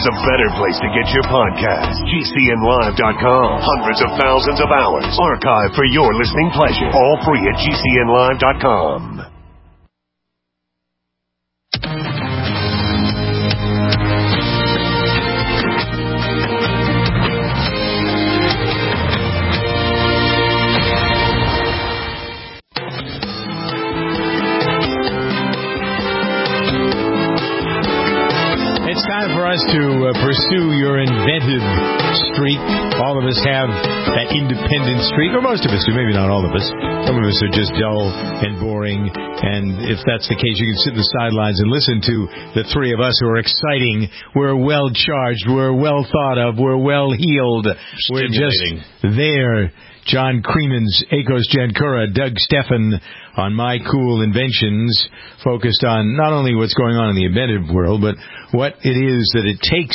there's a better place to get your podcast. GCNlive.com. Hundreds of thousands of hours archived for your listening pleasure. All free at GCNlive.com. It's time for us to pursue your inventive streak. All of us have that independent streak, or most of us do, maybe not all of us. Some of us are just dull and boring, and if that's the case, you can sit in the sidelines and listen to the three of us who are exciting. We're well charged, we're well thought of, we're well heeled. We're just there. John Creemans, Akos Jankura, Doug Steffen on My Cool Inventions, focused on not only what's going on in the inventive world, but what it is that it takes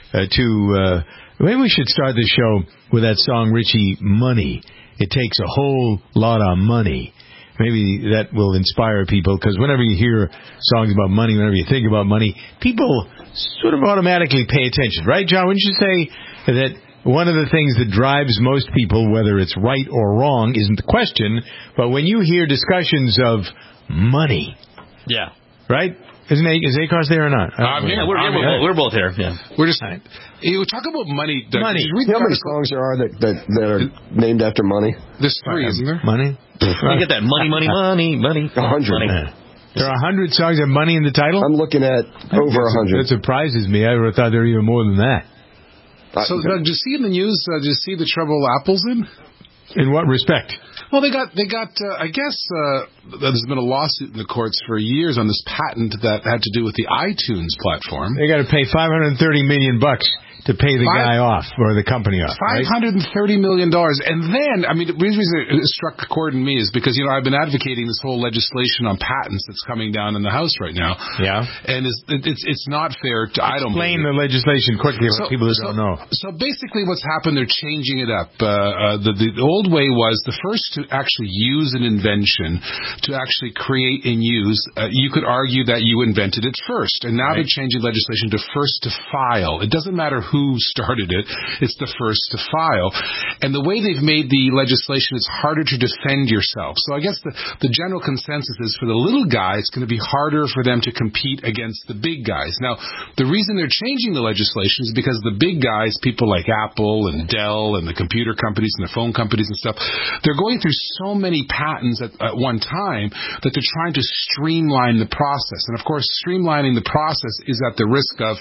maybe we should start the show with that song, Richie, Money. It takes a whole lot of money. Maybe that will inspire people, because whenever you hear songs about money, whenever you think about money, people sort of automatically pay attention, right, John? Wouldn't you say that one of the things that drives most people, whether it's right or wrong, isn't the question, but when you hear discussions of money. Yeah. Right? Is Akos there or not? Yeah, we're both here. Yeah. We're just you talk about money. Money. You know how many songs there are that are named after money? There's 3, isn't there? Money? You get that money. 100. There are 100 songs that have money in the title? I'm looking at over 100. That surprises me. I would have thought there were even more than that. So, Doug, did you see in the news, did you see the trouble Apple's in? In what respect? Well, they got. I guess there's been a lawsuit in the courts for years on this patent that had to do with the iTunes platform. They got to pay $530 million to pay the guy off, or the company off. $530 million. And then, I mean, the reason it struck a chord in me is because, I've been advocating this whole legislation on patents that's coming down in the House right now. Yeah. And it's not fair to, I don't believe. Explain the legislation quickly for people who don't know. So basically what's happened, they're changing it up. The old way was the first to actually use an invention, to actually create and use, you could argue that you invented it first. And now they're changing legislation to first to file. It doesn't matter who started it, it's the first to file. And the way they've made the legislation, it's harder to defend yourself. So I guess the general consensus is for the little guy, it's going to be harder for them to compete against the big guys. Now, the reason they're changing the legislation is because the big guys, people like Apple and Dell and the computer companies and the phone companies and stuff, they're going through so many patents at one time that they're trying to streamline the process. And of course, streamlining the process is at the risk of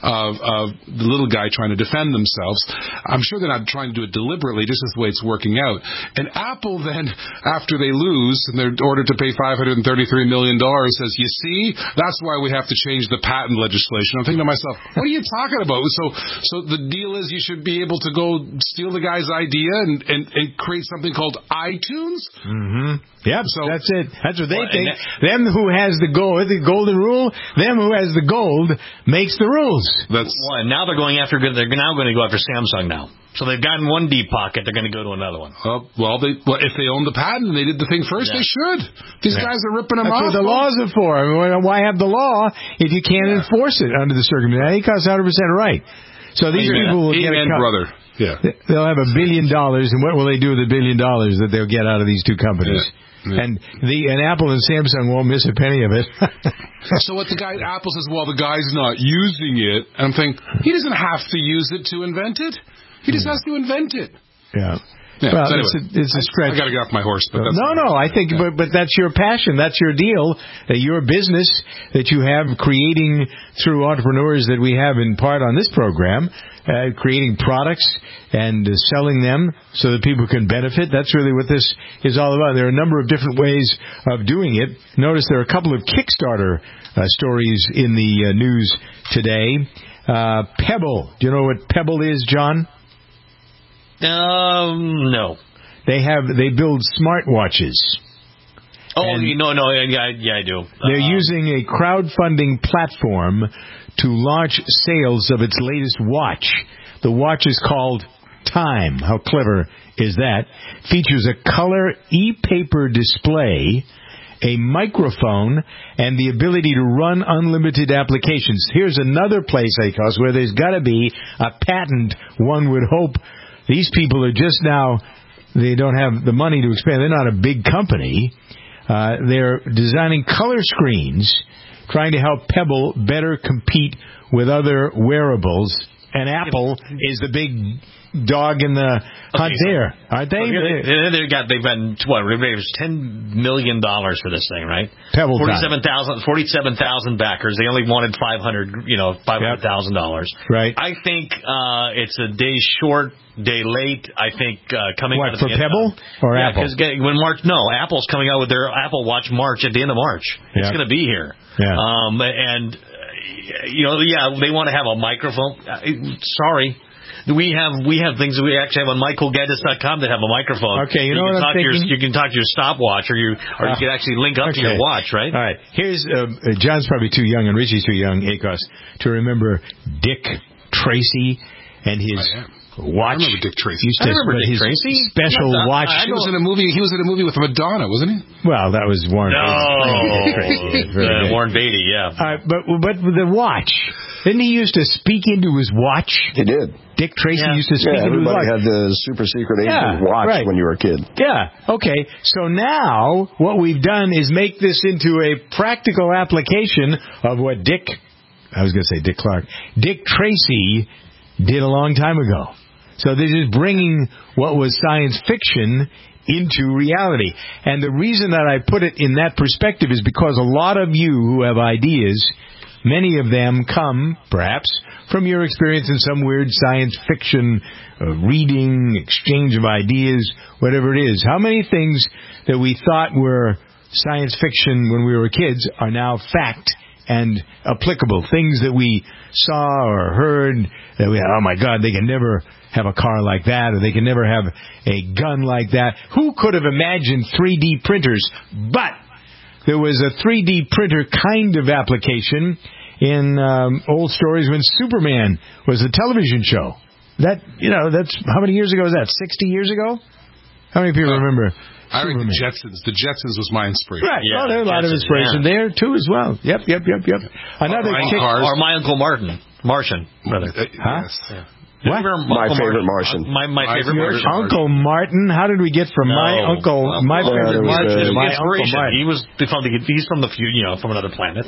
the little guy trying to defend themselves. I'm sure they're not trying to do it deliberately, just as the way it's working out. And Apple then, after they lose and they're ordered to pay $533 million, says, you see, that's why we have to change the patent legislation. I'm thinking to myself, what are you talking about? So the deal is you should be able to go steal the guy's idea and create something called iTunes? Mm-hmm. Yep, so that's it. That's what they think. Them who has the golden rule, them who has the gold makes the rules. Now they're going after Samsung now. So they've gotten one deep pocket, they're going to go to another one. If they own the patent and they did the thing first, they should. These guys are ripping them off. That's what the laws are for. I mean, why have the law if you can't enforce it under the circumstances? Akos 100% right. So these people will get a cut. Brother. Yeah. They'll have $1 billion, and what will they do with the $1 billion that they'll get out of these two companies? Yeah. Yeah. And Apple and Samsung won't miss a penny of it. So what Apple says, well, the guy's not using it. And I'm thinking, he doesn't have to use it to invent it. He just has to invent it. Yeah. Well, so anyway, it's a stretch. I got to get off my horse. But that's I think, but that's your passion. That's your deal. Your business that you have creating through entrepreneurs that we have in part on this program, creating products and selling them so that people can benefit. That's really what this is all about. There are a number of different ways of doing it. Notice there are a couple of Kickstarter stories in the news today. Pebble. Do you know what Pebble is, John? No. They build smartwatches. Oh, yeah, I do. They're using a crowdfunding platform to launch sales of its latest watch. The watch is called Time. How clever is that? Features a color e-paper display a microphone, and the ability to run unlimited applications. Here's another place, Akos, where there's got to be a patent, one would hope. These people are just now, they don't have the money to expand. They're not a big company. They're designing color screens, trying to help Pebble better compete with other wearables. And Apple is the big dog in the hunt there, aren't they? They've got what? It was $10 million for this thing, right? Pebble 47,000 backers. They only wanted $500,000. Right. I think it's a day short, day late. I think coming out of for Pebble or Apple? Because Apple's coming out with their Apple Watch March at the end of March. It's going to be here. Yeah. They want to have a microphone. Sorry. We have things that we actually have on MichaelGaddis.com that have a microphone. Okay, you know what I'm thinking? You can talk to your stopwatch, or you can actually link up to your watch, right? All right. Here's John's probably too young and Richie's too young, Akos, to remember Dick Tracy and his watch. I remember Dick Tracy. I remember Dick Tracy. Special watch. He was in a movie with Madonna, wasn't he? Well, that was Warren Beatty. Warren Beatty, yeah. But the watch. Didn't he used to speak into his watch? He did. Dick Tracy used to speak into his watch. Everybody had the super secret agent watch when you were a kid. Yeah. Okay. So now what we've done is make this into a practical application of what Dick Tracy did a long time ago. So this is bringing what was science fiction into reality. And the reason that I put it in that perspective is because a lot of you who have ideas, many of them come, perhaps, from your experience in some weird science fiction reading, exchange of ideas, whatever it is. How many things that we thought were science fiction when we were kids are now fact and applicable? Things that we saw or heard that we, oh my God, they can never have a car like that, or they can never have a gun like that. Who could have imagined 3D printers? But there was a 3D printer kind of application in old stories when Superman was a television show. That's how many years ago was that? 60 years ago? How many people remember I read the Jetsons. The Jetsons was my inspiration. Right. Yeah, there's a lot of inspiration there, too, as well. Yep. Another or my Uncle Martian, brother. Huh? Yes. Yeah. What? My favorite Martian. My favorite Martian. Uncle Martin? How did we get from my uncle? My favorite Martian to my Uncle Martin. He's from from another planet.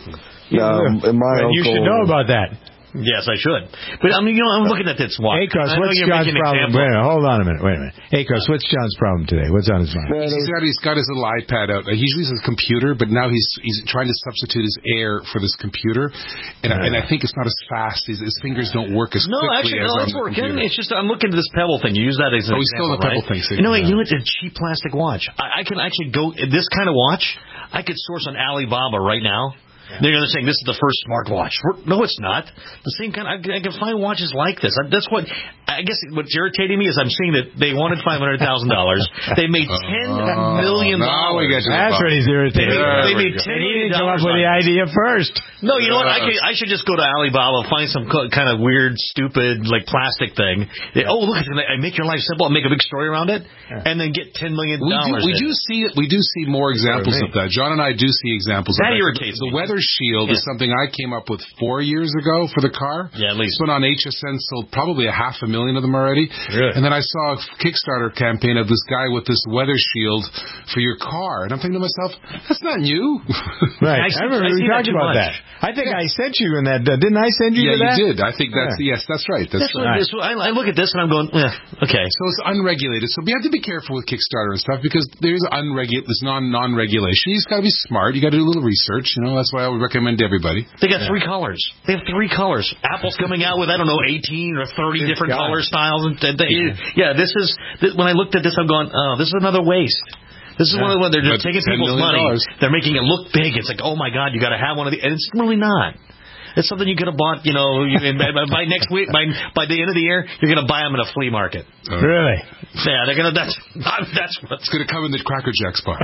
You should know about that. Yes, I should. But I'm looking at this watch. Akos, what's John's problem? Hold on a minute. Wait a minute. Akos, what's John's problem today? What's on his mind? He's got his little iPad out. He usually uses a computer, but now he's trying to substitute his Air for this computer, and I think it's not as fast. His fingers don't work as quickly as on it's the working. computer. It's just I'm looking at this Pebble thing. You use that as an example, he's still the Pebble thing. You know it's a cheap plastic watch. I can actually go this kind of watch. I could source on Alibaba right now. They're saying this is the first smartwatch. No, it's not. The same kind. I can find watches like this. That's what. I guess what's irritating me is I'm seeing that they wanted $500,000. They made $10 million. That's what he's irritated. They made $10 million. He didn't come up with the idea first. No, you know what? I should just go to Alibaba, find some kind of weird, stupid, like plastic thing. Look, I make your life simple. I make a big story around it, and then get $10 million. We do see more examples of that. John and I do see examples of that. That irritates me. The Weather Shield is something I came up with 4 years ago for the car. Yeah, at least. It's been on HSN, sold probably 500,000 of them already. Really? And then I saw a Kickstarter campaign of this guy with this Weather Shield for your car. And I'm thinking to myself, that's not new. Right. I remember we talked about that. I think I sent you in that. Didn't I send you to that? Yeah, you did. I think yes, that's right. That's right. I look at this and I'm going, okay. So it's unregulated. So we have to be careful with Kickstarter and stuff because there's non-regulation. You just got to be smart. You got to do a little research. That's why I would recommend to everybody. They got 3 colors. They have 3 colors. Apple's coming out with 18 or 30 different color styles. And this is when I looked at this, I'm going, this is another waste. This is one of the ones they're just taking people's money. They're making it look big. It's like, oh my God, you got to have one of these, and it's really not. It's something you could have bought, by next week, by the end of the year, you're going to buy them in a flea market. Really? Yeah, they're going to, that's what's going to come in the Cracker Jacks box.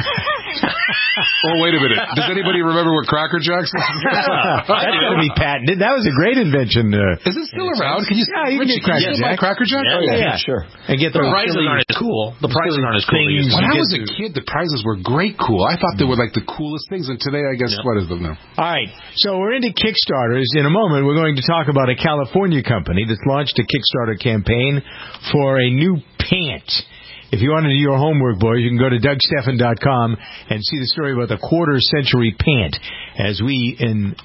Oh, wait a minute. Does anybody remember what Cracker Jacks is? That's going to be patented. That was a great invention. Is it still around? Can you you can get Cracker Jack? Yeah, sure. And get the prizes aren't as cool. The prizes aren't as cool. When I was a kid, the prizes were great cool. I thought they were like the coolest things, and today, I guess, what is them now? All right, so we're into Kickstarters. In a moment, we're going to talk about a California company that's launched a Kickstarter campaign for a new pant. If you want to do your homework, boys, you can go to DougSteffen.com and see the story about the quarter-century pant as we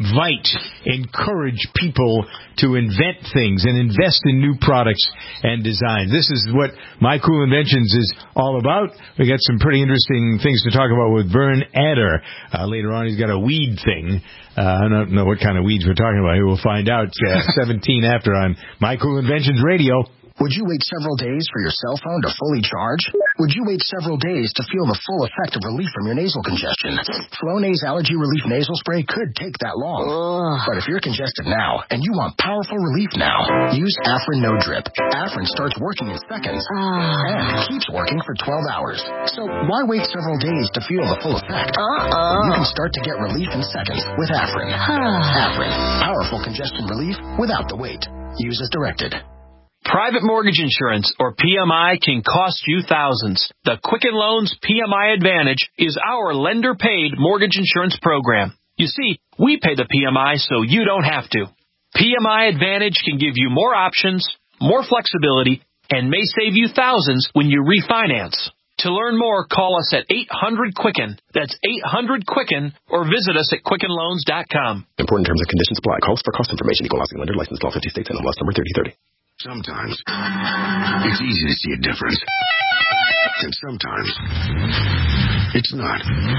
encourage people to invent things and invest in new products and designs. This is what My Cool Inventions is all about. We got some pretty interesting things to talk about with Vern Adder. Later on, he's got a weed thing. I don't know what kind of weeds we're talking about here. We'll find out 17 after on My Cool Inventions Radio. Would you wait several days for your cell phone to fully charge? Would you wait several days to feel the full effect of relief from your nasal congestion? Flonase Allergy Relief Nasal Spray could take that long. But if you're congested now and you want powerful relief now, use Afrin No Drip. Afrin starts working in seconds and keeps working for 12 hours. So why wait several days to feel the full effect? You can start to get relief in seconds with Afrin. Afrin, powerful congestion relief without the wait. Use as directed. Private mortgage insurance, or PMI, can cost you thousands. The Quicken Loans PMI Advantage is our lender-paid mortgage insurance program. You see, we pay the PMI so you don't have to. PMI Advantage can give you more options, more flexibility, and may save you thousands when you refinance. To learn more, call us at 800-QUICKEN. That's 800-QUICKEN, or visit us at QuickenLoans.com. Important terms and conditions apply. Calls for cost information. Equal housing lender. Licensed law 50 states. NMLS number 3030. Sometimes it's easy to see a difference, and sometimes it's not.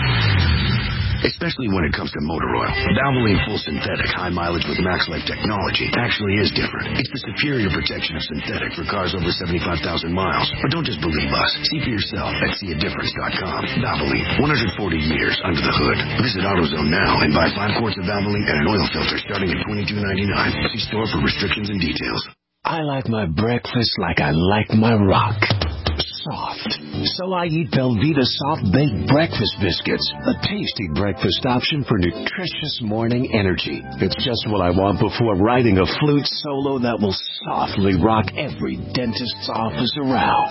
Especially when it comes to motor oil. Valvoline Full Synthetic High Mileage with Max Life technology actually is different. It's the superior protection of synthetic for cars over 75,000 miles. But don't just believe us. See for yourself at seeadifference.com. Valvoline, 140 years under the hood. Visit AutoZone now and buy 5 quarts of Valvoline and an oil filter starting at $22.99. See store for restrictions and details. I like my breakfast like I like my rock. Soft. So I eat Belvita Soft Baked Breakfast Biscuits, a tasty breakfast option for nutritious morning energy. It's just what I want before writing a flute solo that will softly rock every dentist's office around.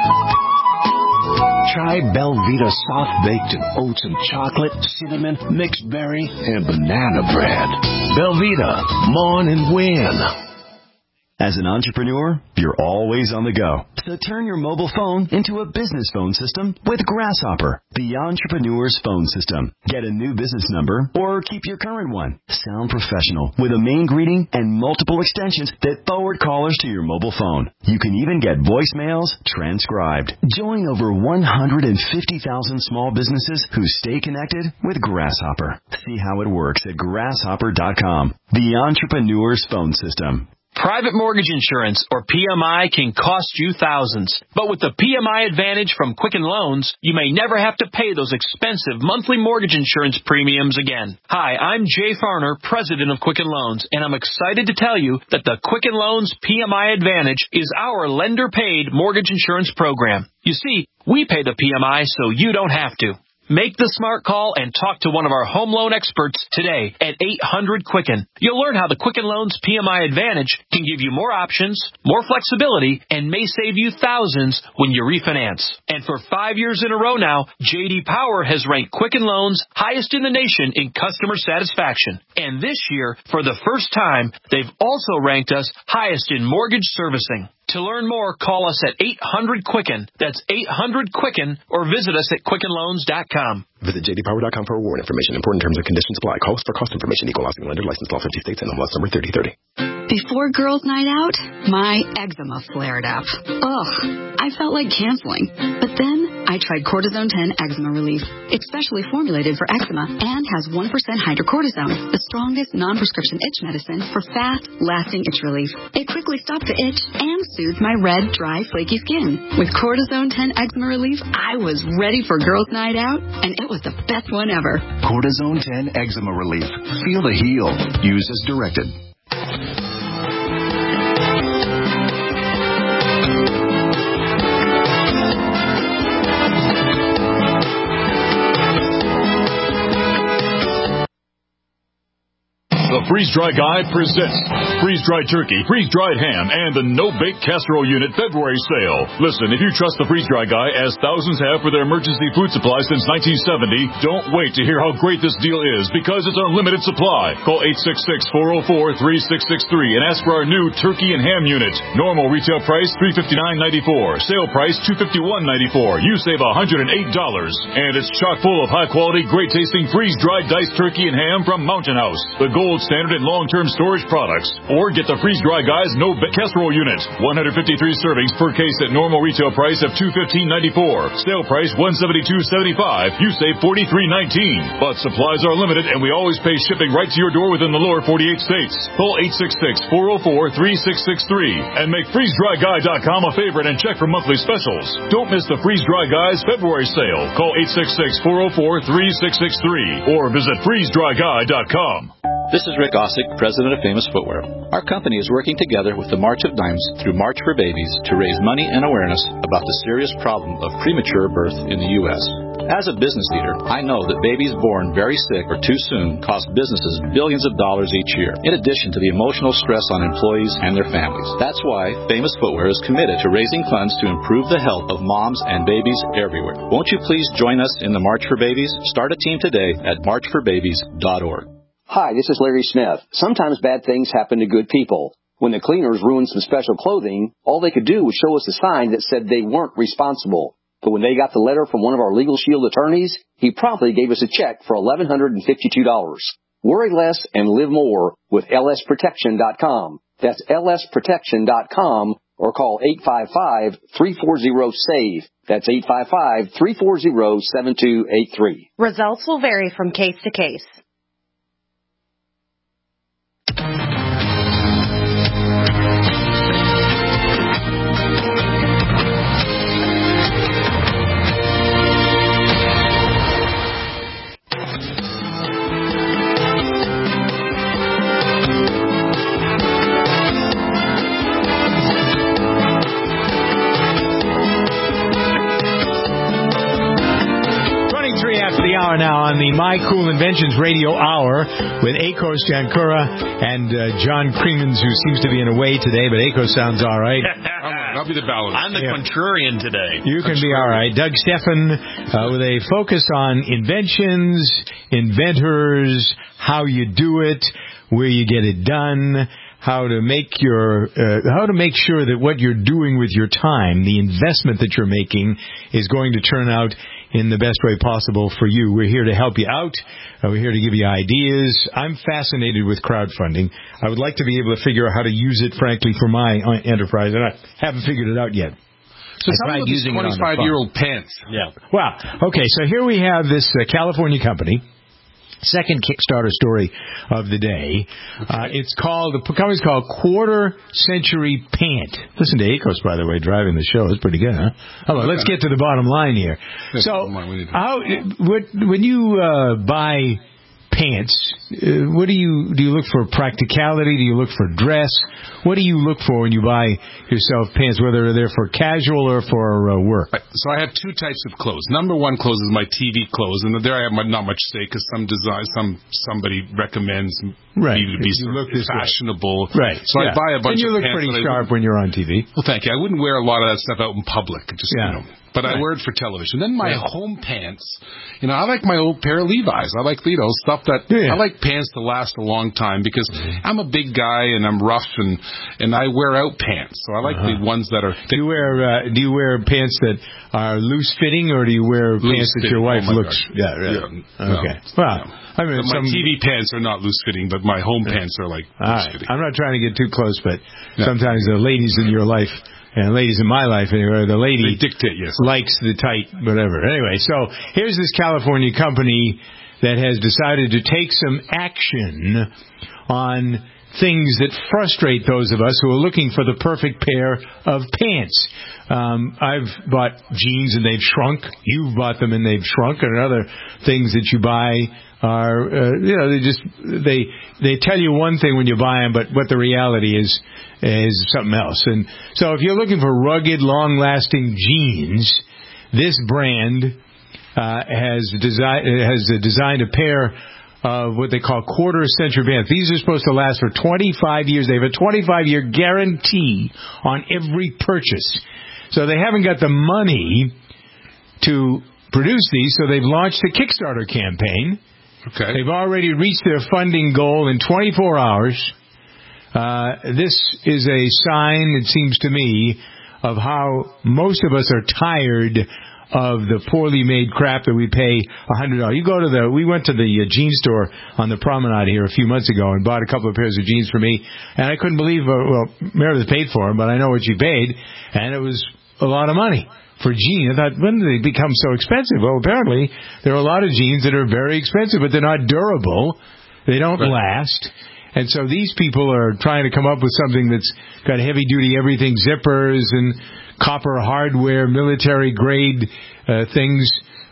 Try Belvita Soft Baked in oats and chocolate, cinnamon, mixed berry, and banana bread. Belvita, mourn and win. As an entrepreneur, you're always on the go. So turn your mobile phone into a business phone system with Grasshopper, the entrepreneur's phone system. Get a new business number or keep your current one. Sound professional with a main greeting and multiple extensions that forward callers to your mobile phone. You can even get voicemails transcribed. Join over 150,000 small businesses who stay connected with Grasshopper. See how it works at grasshopper.com. The entrepreneur's phone system. Private mortgage insurance, or PMI, can cost you thousands. But with the PMI Advantage from Quicken Loans, you may never have to pay those expensive monthly mortgage insurance premiums again. Hi, I'm Jay Farner, president of Quicken Loans, and I'm excited to tell you that the Quicken Loans PMI Advantage is our lender-paid mortgage insurance program. You see, we pay the PMI so you don't have to. Make the smart call and talk to one of our home loan experts today at 800-QUICKEN. You'll learn how the Quicken Loans PMI Advantage can give you more options, more flexibility, and may save you thousands when you refinance. And for 5 years in a row now, J.D. Power has ranked Quicken Loans highest in the nation in customer satisfaction. And this year, for the first time, they've also ranked us highest in mortgage servicing. To learn more, call us at 800-QUICKEN. That's 800-QUICKEN, or visit us at QuickenLoans.com. Visit jdpower.com for award information. Important terms and conditions apply. Calls for cost information. Equal housing lender. Licensed law 50 states. NMLS number 3030. Before girls' night out, my eczema flared up. Ugh, I felt like canceling. But then I tried Cortisone 10 Eczema Relief. It's specially formulated for eczema and has 1% hydrocortisone, the strongest non-prescription itch medicine for fast, lasting itch relief. It quickly stopped the itch and soothed my red, dry, flaky skin. With Cortisone 10 Eczema Relief, I was ready for girls' night out, and it was the best one ever. Cortisone 10 Eczema Relief. Feel the heal. Use as directed. The Freeze-Dry Guy presents freeze-dried turkey, freeze-dried ham, and the no-bake casserole unit February sale. Listen, if you trust the Freeze-Dry Guy, as thousands have for their emergency food supply since 1970, don't wait to hear how great this deal is, because it's unlimited supply. Call 866-404-3663 and ask for our new turkey and ham unit. Normal retail price $359.94. Sale price $251.94. You save $108. And it's chock full of high-quality, great-tasting freeze-dried diced turkey and ham from Mountain House, the gold standard in long-term storage products. Or get the Freeze-Dry Guy's no-bake casserole unit. 153 servings per case at normal retail price of $215.94. Sale price $172.75. You save $43.19. But supplies are limited, and we always pay shipping right to your door within the lower 48 states. Call 866-404-3663 and make FreezeDryGuy.com a favorite and check for monthly specials. Don't miss the Freeze-Dry Guy's February sale. Call 866-404-3663 or visit FreezeDryGuy.com. This is Rick Ossick, president of Famous Footwear. Our company is working together with the March of Dimes through March for Babies to raise money and awareness about the serious problem of premature birth in the U.S. As a business leader, I know that babies born very sick or too soon cost businesses billions of dollars each year, in addition to the emotional stress on employees and their families. That's why Famous Footwear is committed to raising funds to improve the health of moms and babies everywhere. Won't you please join us in the March for Babies? Start a team today at marchforbabies.org. Hi, this is Larry Smith. Sometimes bad things happen to good people. When the cleaners ruined some special clothing, all they could do was show us a sign that said they weren't responsible. But when they got the letter from one of our Legal Shield attorneys, he promptly gave us a check for $1,152. Worry less and live more with lsprotection.com. That's lsprotection.com or call 855-340-SAVE. That's 855-340-7283. Results will vary from case to case. Hour now on the My Cool Inventions Radio Hour with Akos Jankura and John Creemans, who seems to be in a way today, but Akos sounds all right. I'll be the balance. I'm the contrarian today. You can be all right. Doug Steffen with a focus on inventions, inventors, how you do it, where you get it done, how to make sure that what you're doing with your time, the investment that you're making, is going to turn out in the best way possible for you. We're here to help you out. We're here to give you ideas. I'm fascinated with crowdfunding. I would like to be able to figure out how to use it, frankly, for my enterprise, and I haven't figured it out yet. So tell me about this 25-year-old pants. Yeah. Well, okay, so here we have this California company. Second Kickstarter story of the day. The company's called Quarter Century Pant. Listen to Akos, by the way, driving the show. It's pretty good, huh? Let's get to the bottom line here. So, when you buy pants, what do you look for? Practicality? Do you look for dress? What do you look for when you buy yourself pants, whether they're for casual or for work? So I have two types of clothes. Number one clothes is my TV clothes, and there I have not much say because somebody recommends me to be fashionable. Right. So I buy a bunch of pants. And you look pretty sharp when you're on TV. Well, thank you. I wouldn't wear a lot of that stuff out in public. But I wear it for television. Then my home pants, I like my old pair of Levi's. I like, stuff that, I like pants to last a long time because I'm a big guy and I'm rough and I wear out pants. So I like the ones that are thick. Do you wear pants that are loose fitting or do you wear pants that your wife looks? Okay. Well, I mean, my TV pants are not loose fitting, but my home pants are like loose fitting. I'm not trying to get too close, but sometimes the ladies in your life, and ladies in my life, anyway, the lady likes the tight whatever. Anyway, so here's this California company that has decided to take some action on things that frustrate those of us who are looking for the perfect pair of pants. I've bought jeans and they've shrunk. You've bought them and they've shrunk. And other things that you buy are, they tell you one thing when you buy them, but what the reality is something else. And so if you're looking for rugged, long-lasting jeans, this brand has designed a pair of what they call quarter-century pants. These are supposed to last for 25 years. They have a 25-year guarantee on every purchase. So they haven't got the money to produce these, so they've launched a Kickstarter campaign. Okay. They've already reached their funding goal in 24 hours. This is a sign, it seems to me, of how most of us are tired of the poorly made crap that we pay $100. We went to the jean store on the promenade here a few months ago and bought a couple of pairs of jeans for me, and I couldn't believe, Meredith paid for them, but I know what she paid, and it was a lot of money for jeans. I thought, when did they become so expensive? Well, apparently there are a lot of jeans that are very expensive, but they're not durable. They don't last. And so these people are trying to come up with something that's got heavy-duty everything, zippers and copper hardware, military-grade things,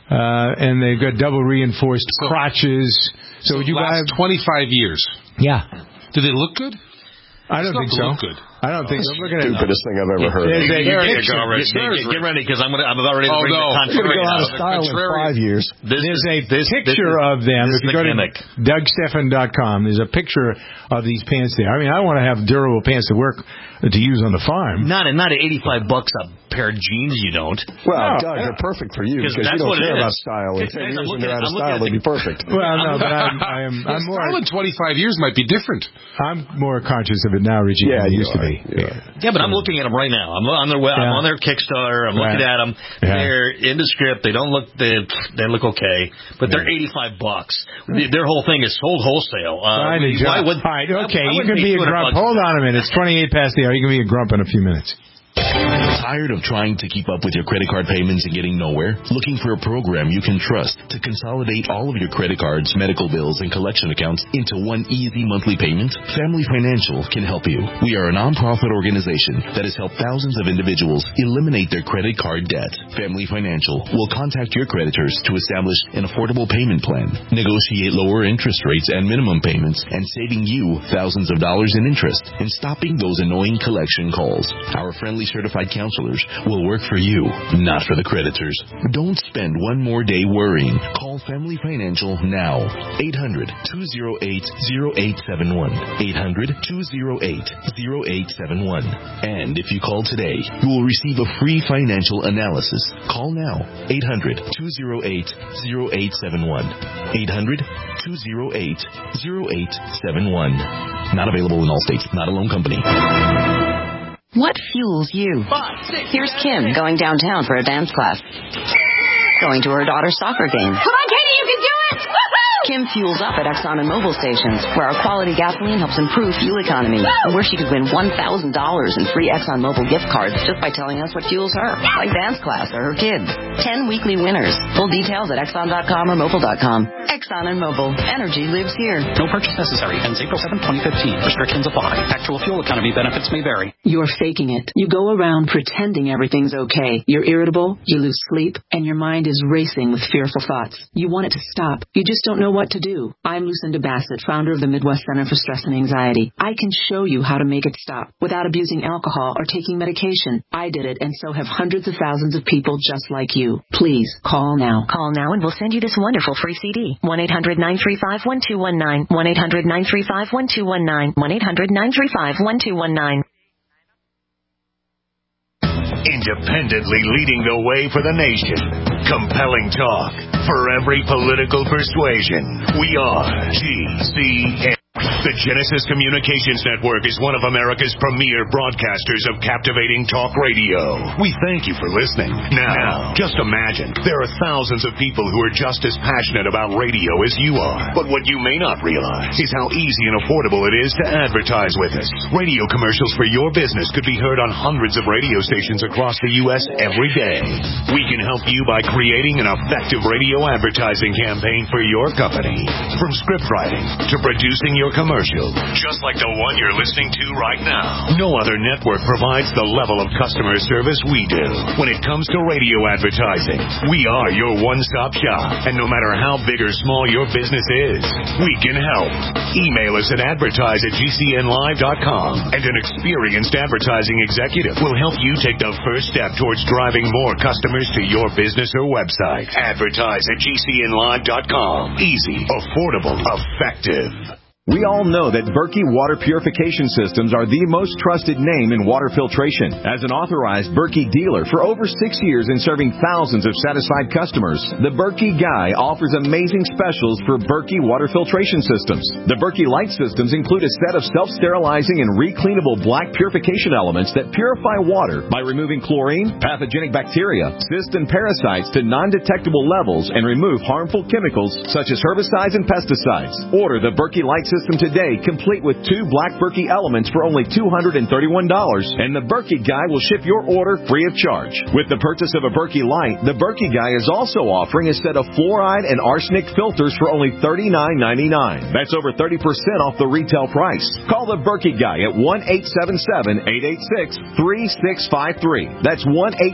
and they've got double-reinforced crotches. So would you buy 25 years? Yeah. Do they look good? I don't think so. Look good. I don't think so. Stupidest thing I've ever heard. There you go, Rich. Get ready, because I'm about ready to bring the contrary out of style in 5 years. There's a picture of them. If you go to DougStephan.com, there's a picture of these pants there. I mean, I want to have durable pants to use on the farm. Not at $85 a pair of jeans, you don't. Well, Doug, they're perfect for you because you don't care about style. In 10 years when they're out of style, they'll be perfect. Well, no, but I'm more. Style in 25 years might be different. I'm more conscious of it now, Richie, than I used to be. Yeah, but I'm looking at them right now. I'm on their web. I'm on their Kickstarter. I'm looking at them. Yeah. They're in the script. They don't look. They look okay, but they're $85. Their whole thing is sold wholesale. All right, okay. You can be a grump. Hold on a minute. It's 28 past the hour. You can be a grump in a few minutes. Tired of trying to keep up with your credit card payments and getting nowhere? Looking for a program you can trust to consolidate all of your credit cards, medical bills, and collection accounts into one easy monthly payment? Family Financial can help you. We are a nonprofit organization that has helped thousands of individuals eliminate their credit card debt. Family Financial will contact your creditors to establish an affordable payment plan, negotiate lower interest rates and minimum payments, and saving you thousands of dollars in interest and stopping those annoying collection calls. Our friendly certified counselors will work for you, not for the creditors. Don't spend one more day worrying. Call Family Financial now. 800-208-0871. 800-208-0871. And if you call today, you will receive a free financial analysis. Call now. 800-208-0871. 800-208-0871. Not available in all states. Not a loan company. What fuels you? Here's Kim going downtown for a dance class. Going to her daughter's soccer game. Come on, Katie, you can do it! Woo-hoo! Kim fuels up at Exxon and Mobil stations, where our quality gasoline helps improve fuel economy, and where she could win $1,000 in free Exxon Mobil gift cards just by telling us what fuels her, like dance class or her kids. 10 weekly winners. Full details at Exxon.com or Mobil.com. Exxon and Mobil. Energy lives here. No purchase necessary. Ends April 7, 2015. Restrictions apply. Actual fuel economy benefits may vary. You're faking it. You go around pretending everything's okay. You're irritable, you lose sleep, and your mind is racing with fearful thoughts. You want it to stop. You just don't know what to do. I'm Lucinda Bassett, founder of the Midwest Center for Stress and Anxiety. I can show you how to make it stop without abusing alcohol or taking medication. I did it, and so have hundreds of thousands of people just like you. Please, call now. Call now and we'll send you this wonderful free CD. 1-800-935-1219. 1-800-935-1219. 1-800-935-1219. Independently leading the way for the nation. Compelling talk for every political persuasion. We are GCN. The Genesis Communications Network is one of America's premier broadcasters of captivating talk radio. We thank you for listening. Now, just imagine, there are thousands of people who are just as passionate about radio as you are. But what you may not realize is how easy and affordable it is to advertise with us. Radio commercials for your business could be heard on hundreds of radio stations across the U.S. every day. We can help you by creating an effective radio advertising campaign for your company. From script writing to producing your commercials, commercial, just like the one you're listening to right now. No other network provides the level of customer service we do. When it comes to radio advertising, we are your one-stop shop. And no matter how big or small your business is, we can help. Email us at advertise@gcnlive.com, and an experienced advertising executive will help you take the first step towards driving more customers to your business or website. Advertise@gcnlive.com. Easy, affordable, effective. We all know that Berkey Water Purification Systems are the most trusted name in water filtration. As an authorized Berkey dealer for over 6 years and serving thousands of satisfied customers, the Berkey Guy offers amazing specials for Berkey Water Filtration Systems. The Berkey Light Systems include a set of self-sterilizing and recleanable black purification elements that purify water by removing chlorine, pathogenic bacteria, cysts, and parasites to non-detectable levels and remove harmful chemicals such as herbicides and pesticides. Order the Berkey Light System today, complete with 2 black Berkey elements for only $231, and the Berkey Guy will ship your order free of charge. With the purchase of a Berkey Light, the Berkey Guy is also offering a set of fluoride and arsenic filters for only $39.99. That's over 30% off the retail price. Call the Berkey Guy at 1-877-886-3653. That's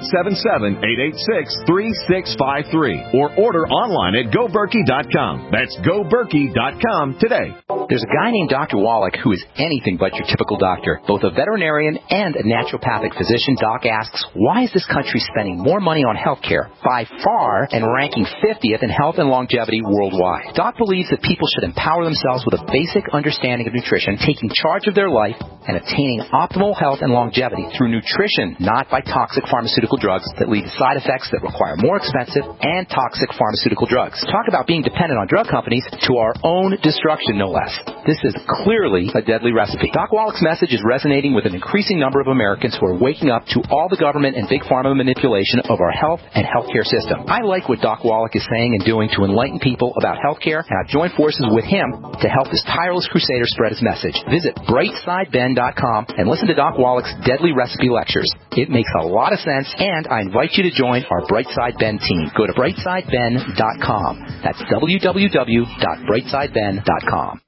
1-877-886-3653. Or order online at GoBerkey.com. That's GoBerkey.com today. There's a guy named Dr. Wallach who is anything but your typical doctor. Both a veterinarian and a naturopathic physician, Doc asks, why is this country spending more money on health care by far and ranking 50th in health and longevity worldwide? Doc believes that people should empower themselves with a basic understanding of nutrition, taking charge of their life, and attaining optimal health and longevity through nutrition, not by toxic pharmaceutical drugs that lead to side effects that require more expensive and toxic pharmaceutical drugs. Talk about being dependent on drug companies to our own destruction, no less. This is clearly a deadly recipe. Doc Wallach's message is resonating with an increasing number of Americans who are waking up to all the government and big pharma manipulation of our health and healthcare system. I like what Doc Wallach is saying and doing to enlighten people about healthcare, and I've joined forces with him to help this tireless crusader spread his message. Visit brightsideben.com and listen to Doc Wallach's deadly recipe lectures. It makes a lot of sense, and I invite you to join our Brightside Ben team. Go to brightsideben.com. That's www.brightsideben.com.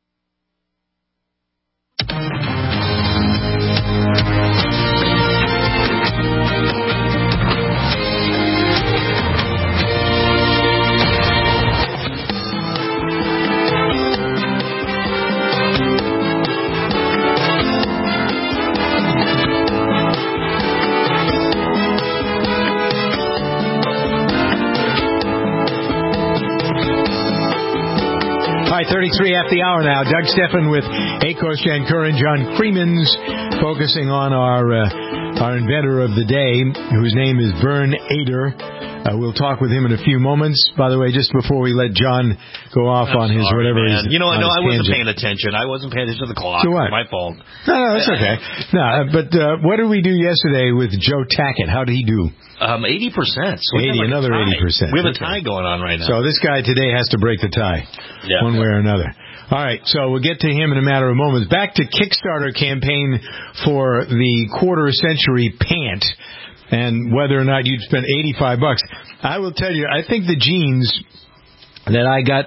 All right, 33 after the hour now. Doug Steffen with Akos Shankar and John Creemans, focusing on our inventor of the day, whose name is Vern Ader. We'll talk with him in a few moments. By the way, just before we let John go off on his whatever. Man. You know, I wasn't paying attention. I wasn't paying attention to the clock. So what? My fault. No, that's okay. No, but what did we do yesterday with Joe Tackett? How did he do? 80%. So 80, another 80%. We have a tie going on right now. So this guy today has to break the tie, one way or another. All right, so we'll get to him in a matter of moments. Back to Kickstarter campaign for the quarter century pant, and whether or not you'd spend $85. I will tell you, I think the jeans that I got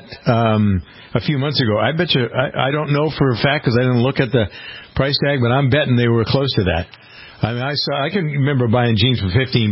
a few months ago, I bet you, I don't know for a fact because I didn't look at the price tag, but I'm betting they were close to that. I mean, I can remember buying jeans for $15.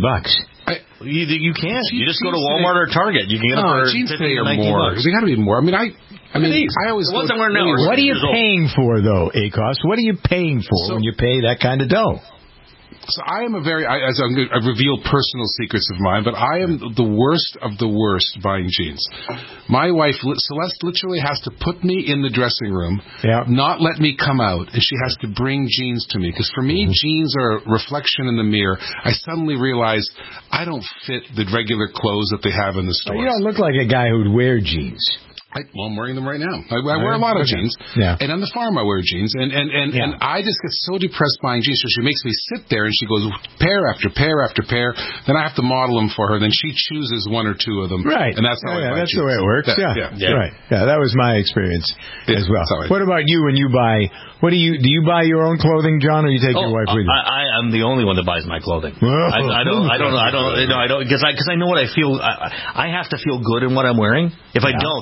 You can. You just go to Walmart or Target. You can get them for jeans today are more. They got to be more. I always. What are you paying for, though, Akos? What are you paying for when you pay that kind of dough? So I am I reveal personal secrets of mine, but I am the worst of the worst buying jeans. My wife, Celeste, literally has to put me in the dressing room, not let me come out, and she has to bring jeans to me. Because for me, jeans are a reflection in the mirror. I suddenly realize I don't fit the regular clothes that they have in the stores. You don't look like a guy who'd wear jeans. I'm wearing them right now. I wear a lot of jeans. Yeah. And on the farm I wear jeans. And I just get so depressed buying jeans. So she makes me sit there and she goes pair after pair after pair. Then I have to model them for her. Then she chooses one or two of them. Right. And that's how I buy that's jeans. the way it works. Right. Yeah, that was my experience as well. What about you when you buy? Do you buy your own clothing, John, or you take your wife with you? I am the only one that buys my clothing. I don't because I know what I feel. I have to feel good in what I'm wearing. If I don't, then I'm not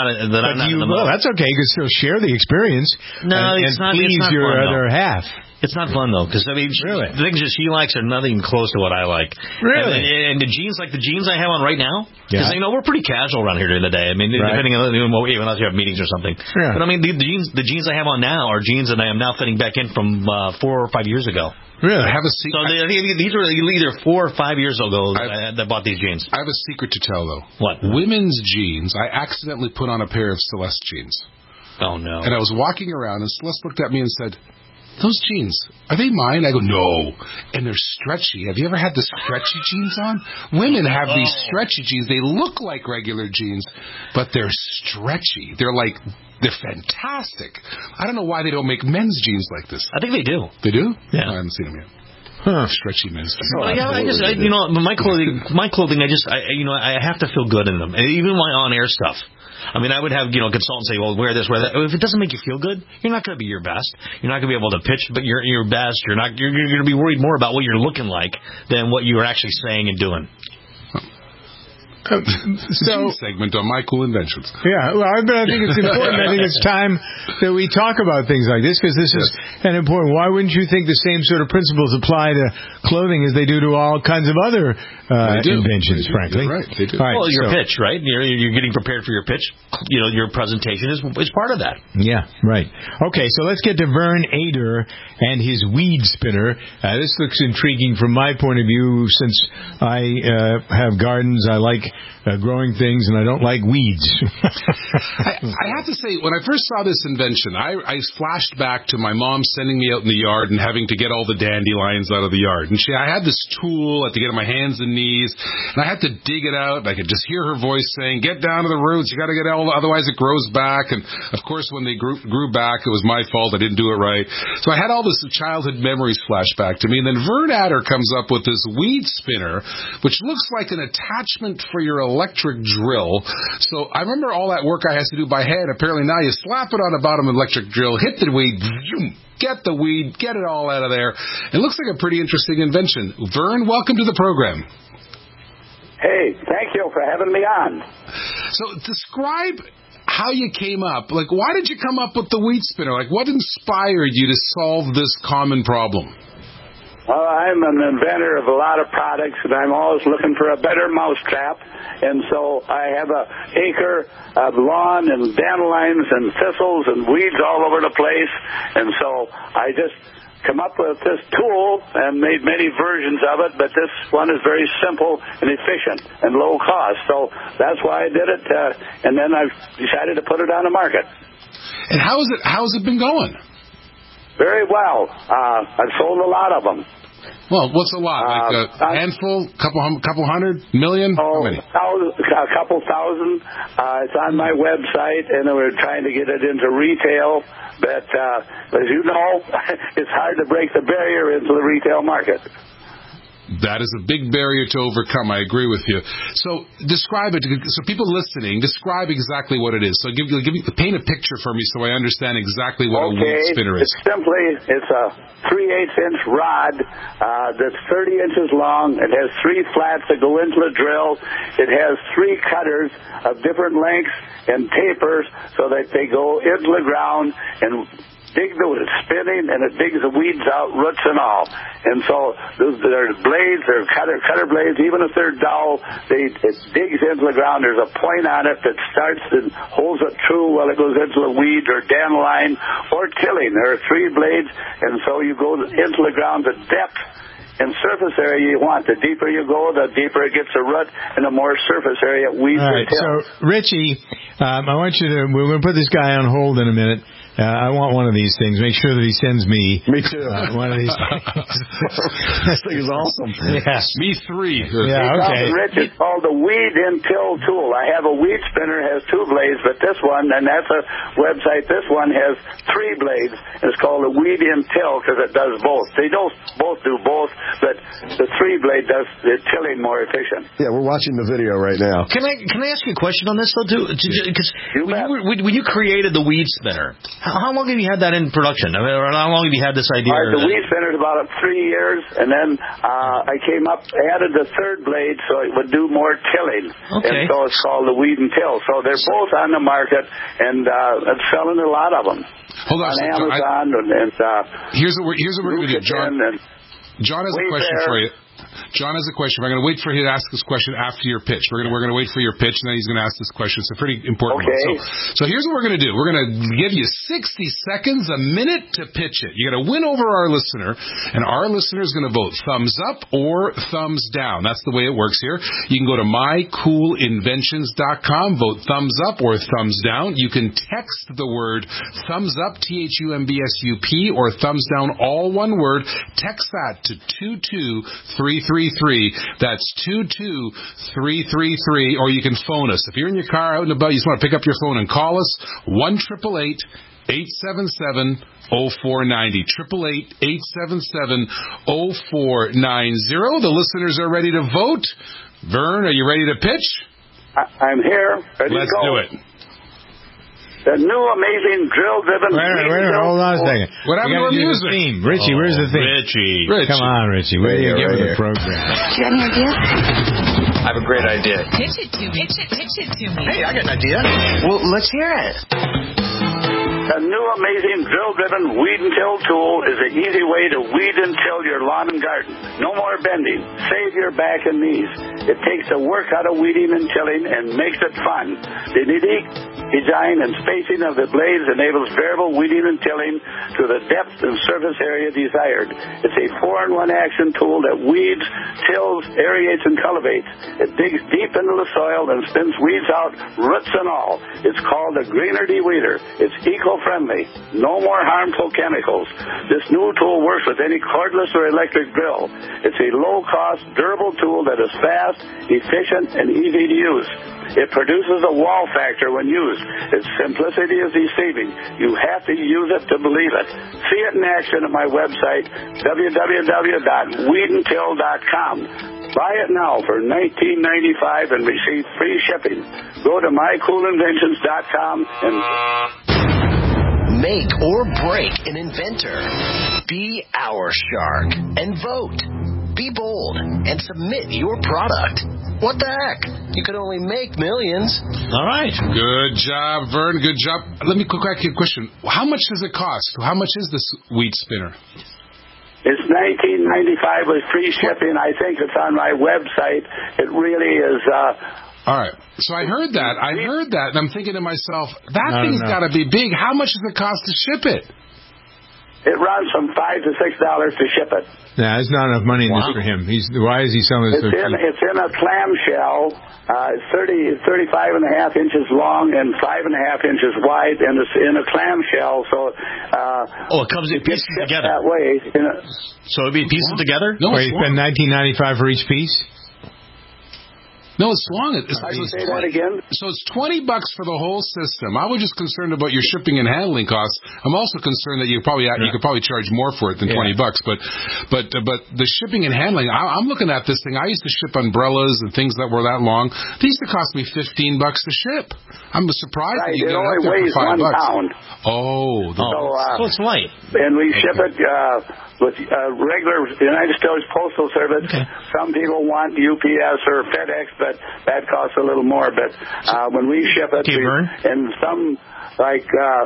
not. That's okay. You can still share the experience. No, it's not. Please it's not your fun, other half. It's not fun though, because the things that she likes are nothing close to what I like. Really? And the jeans, like the jeans I have on right now, because we're pretty casual around here during the day. I mean, depending on unless you have meetings or something. Yeah. But I mean, the jeans I have on now are jeans that I am now fitting back in from 4 or 5 years ago. Really? I have a secret. So these were either 4 or 5 years ago that I bought these jeans. I have a secret to tell though. What? Women's jeans. I accidentally put on a pair of Celeste jeans. Oh no! And I was walking around, and Celeste looked at me and said, "Those jeans, are they mine?" I go, "No." And they're stretchy. Have you ever had the stretchy jeans on? Women have these stretchy jeans. They look like regular jeans, but they're stretchy. They're fantastic. I don't know why they don't make men's jeans like this. I think they do. They do? Yeah. I haven't seen them yet. Stretchy men's jeans. Well, my clothing, I have to feel good in them. And even my on-air stuff. I mean, I would have, consultants say, well, wear this, wear that. If it doesn't make you feel good, you're not going to be your best. You're not going to be able to pitch, but you're your best. You're going to be worried more about what you're looking like than what you're actually saying and doing. Segment on my cool inventions. Yeah, well, I think it's important. I think it's time that we talk about things like this, because this is an important. Why wouldn't you think the same sort of principles apply to clothing as they do to all kinds of other inventions? Frankly, right? They do. Right, your pitch, right? You're getting prepared for your pitch. Your presentation is part of that. Yeah, right. Okay, so let's get to Vern Ader and his weed spinner. This looks intriguing from my point of view, since I have gardens. I like growing things, and I don't like weeds. I have to say, when I first saw this invention, I flashed back to my mom sending me out in the yard and having to get all the dandelions out of the yard. And I had this tool, I had to get on my hands and knees, and I had to dig it out, and I could just hear her voice saying, "Get down to the roots, you got to get all, otherwise it grows back." And of course, when they grew back, it was my fault, I didn't do it right. So I had all this childhood memories flash back to me, and then Vern Ader comes up with this weed spinner, which looks like an attachment for your electric drill. So I remember all that work I had to do by hand. Apparently now you slap it on the bottom of the electric drill, hit the weed, get the weed, get it all out of there. It looks like a pretty interesting invention. Vern, welcome to the program. Hey, thank you for having me on. So describe how you came up. Like, why did you come up with the weed spinner? Like, what inspired you to solve this common problem? Well, I'm an inventor of a lot of products, and I'm always looking for a better mousetrap. And so I have an acre of lawn and dandelions and thistles and weeds all over the place. And so I just come up with this tool and made many versions of it, but this one is very simple and efficient and low cost. So that's why I did it, and then I decided to put it on the market. And how's it been going? Very well. I've sold a lot of them. Well, what's a lot? Like a handful, couple hundred, million? How many? A couple thousand. It's on my website, and we're trying to get it into retail. But as you know, it's hard to break the barrier into the retail market. That is a big barrier to overcome. I agree with you. So describe it. So people listening, describe exactly what it is. So paint a picture for me so I understand exactly what a weed spinner is. It's a 3/8-inch rod that's 30 inches long. It has 3 flats that go into the drill. It has 3 cutters of different lengths and tapers so that they go into the ground and it's spinning, and it digs the weeds out, roots and all. And so there's blades, there's cutter blades, even if they're dull, it digs into the ground. There's a point on it that starts and holds it true while it goes into the weed or dandelion or tilling. There are 3 blades, and so you go into the ground the depth and surface area you want. The deeper you go, the deeper it gets a root, and the more surface area weeds are tilled. So, Richie, I want you to, we're going to put this guy on hold in a minute. I want one of these things. Make sure that he sends me. Me too. One of these things. This thing is awesome. Yeah. Me 3. Yeah, okay. Rich, it's called the Weed and Till tool. I have a weed spinner, has 2 blades, but this one, and that's a website, this one has 3 blades. It's called the Weed and Till because it does both. They don't both do both, but the 3 blade does the tilling more efficient. Yeah, we're watching the video right now. Can I ask you a question on this, though, too? Because when you created the weed spinner, How long have you had that in production? I mean, or how long have you had this idea? The weed spinner is about 3 years, and then I came up, added the third blade so it would do more tilling. Okay. And so it's called the Weed and Till. So they're both on the market, and I'm selling a lot of them. Hold on Amazon here's what we're going to do, John. John has a question for you. John has a question. We're going to wait for him to ask this question after your pitch. We're going to wait for your pitch, and then he's going to ask this question. It's a pretty important one. So here's what we're going to do. We're going to give you 60 seconds, a minute to pitch it. You got to win over our listener, and our listener is going to vote thumbs up or thumbs down. That's the way it works here. You can go to mycoolinventions.com, vote thumbs up or thumbs down. You can text the word thumbs up, THUMBSUP, or thumbs down, all one word. Text that to 22333. That's 22333, or you can phone us. If you're in your car out and about, you just want to pick up your phone and call us, 1-888-877-0490. 888-877-0490. The listeners are ready to vote. Vern, are you ready to pitch? I'm here. Let's do it. The new amazing drill-driven... Wait, hold on a second. What happened to our music? Theme. Richie, where's the theme? Richie. Come on, Richie. Where do you get with the program? Do you have any ideas? I have a great idea. Pitch it to me. Pitch it to me. Hey, I got an idea. Well, let's hear it. The new amazing drill-driven weed and till tool is an easy way to weed and till your lawn and garden. No more bending. Save your back and knees. It takes the work out of weeding and tilling and makes it fun. The unique design and spacing of the blades enables variable weeding and tilling to the depth and surface area desired. It's a 4-in-1 action tool that weeds, tills, aerates, and cultivates. It digs deep into the soil and spins weeds out, roots and all. It's called the Greener De-Weeder. It's eco-friendly. No more harmful chemicals. This new tool works with any cordless or electric drill. It's a low-cost, durable tool that is fast, efficient, and easy to use. It produces a wow factor when used. Its simplicity is deceiving. You have to use it to believe it. See it in action at my website, www.weedandtill.com. Buy it now for $19.95 and receive free shipping. Go to mycoolinventions.com and... Make or break an inventor. Be our shark and vote. Be bold and submit your product. What the heck? You could only make millions. All right. Good job, Vern. Good job. Let me quick ask you a question. How much does it cost? How much is this weed spinner? It's $19.95 with free shipping. I think it's on my website. It really is... All right. So I heard that, and I'm thinking to myself, that thing's got to be big. How much does it cost to ship it? It runs from $5 to $6 to ship it. Yeah, there's not enough money in this for him. Why is he selling this? It's in a clamshell. It's 35 and a half inches long and 5.5 inches wide, and it's in a clamshell. So it comes in pieces together that way. So it'd be pieces together. No, you spend $19.95 for each piece. No, it's long. Say that again? So it's $20 for the whole system. I was just concerned about your shipping and handling costs. I'm also concerned that you could probably charge more for it than $20. But the shipping and handling, I'm looking at this thing. I used to ship umbrellas and things that were that long. They used to cost me $15 to ship. I'm surprised that you get it only weighs for $5. 1 pound. So it's light. And we ship it with regular United States Postal Service. Okay. Some people want UPS or FedEx, but that costs a little more. But when we ship it, and some like